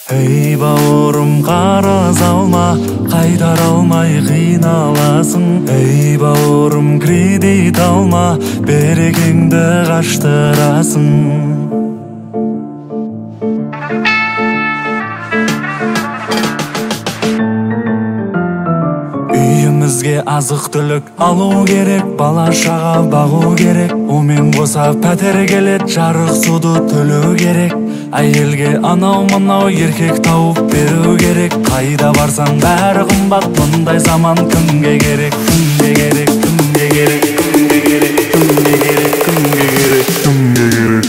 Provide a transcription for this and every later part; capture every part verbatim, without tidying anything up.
Эй бауырым, қарыз алма, қайтара алмай қиналасың. Эй бауырым, кредит алма, берекеңді қаштырасың. Үйімізге азық түлік алу керек, бала шаға бағу керек. Омен қоса пәтер келет, жарық суды төлеу керек. Әйелге анау мынау еркек тауып беру керек. Қайда барсаң бәрі қымбат, мұндай заман кімге керек? Кімге керек? Кімге керек? Кімге керек? Кімге керек? Кімге керек? Кімге керек?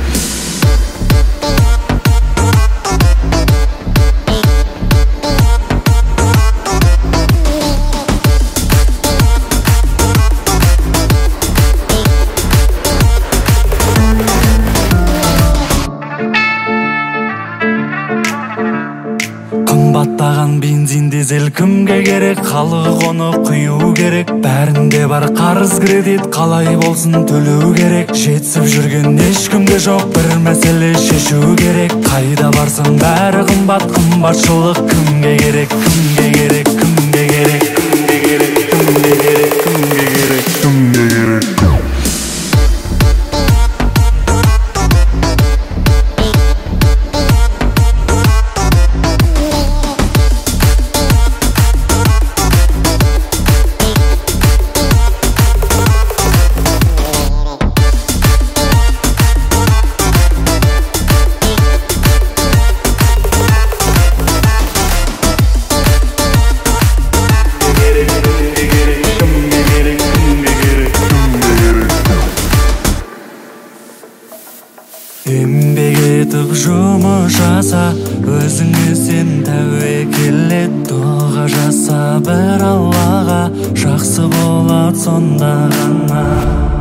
Қымбаттаған бензин, дизель кімге керек? Халық оны құю керек. Бәрінде бар қарыз, кредит, қалай болсын төлеу керек. Жетсіп жүрген ешкімде жоқ, бір мәселе шешу керек. Қайда барсаң бәрі қымбат, қымбатшылық кімге керек? Кімге керек? Кімге керек? Кімге керек? Кімге керек? Кімге керек? Кімге керек? Еңбек етіп жұмыс жаса, өзіңе сен тәуекел ет. Дұға жаса бір Аллаға, жақсы болады сонда ғана.